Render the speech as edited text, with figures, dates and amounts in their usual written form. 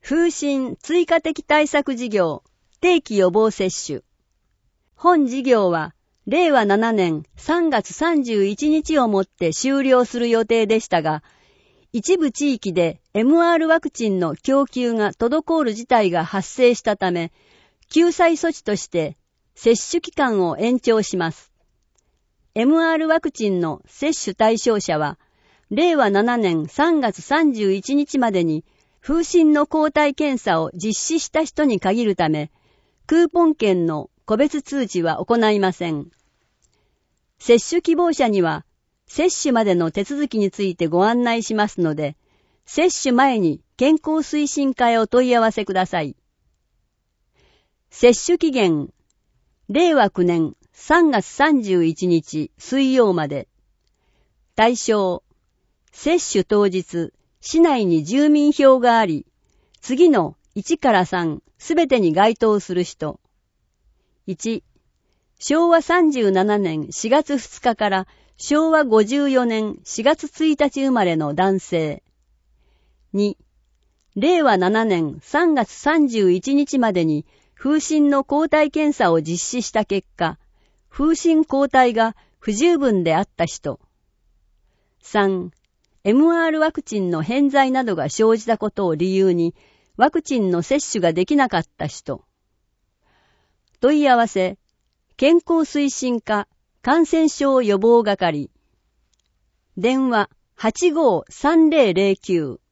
風疹追加的対策事業定期予防接種。本事業は令和7年3月31日をもって終了する予定でしたが、一部地域で MR ワクチンの供給が滞る事態が発生したため、救済措置として接種期間を延長します。MR ワクチンの接種対象者は、令和7年3月31日までに風疹の抗体検査を実施した人に限るため、クーポン券の個別通知は行いません。接種希望者には、接種までの手続きについてご案内しますので、接種前に健康推進課へお問い合わせください。接種期限、令和9年3月31日水曜まで。対象、接種当日、市内に住民票があり、次の1から3すべてに該当する人。1、昭和37年4月2日から昭和54年4月1日生まれの男性。2、令和7年3月31日までに風疹の抗体検査を実施した結果、風疹抗体が不十分であった人。3、MR ワクチンの偏在などが生じたことを理由に、ワクチンの接種ができなかった人。問い合わせ、健康推進課感染症予防係。電話85-3009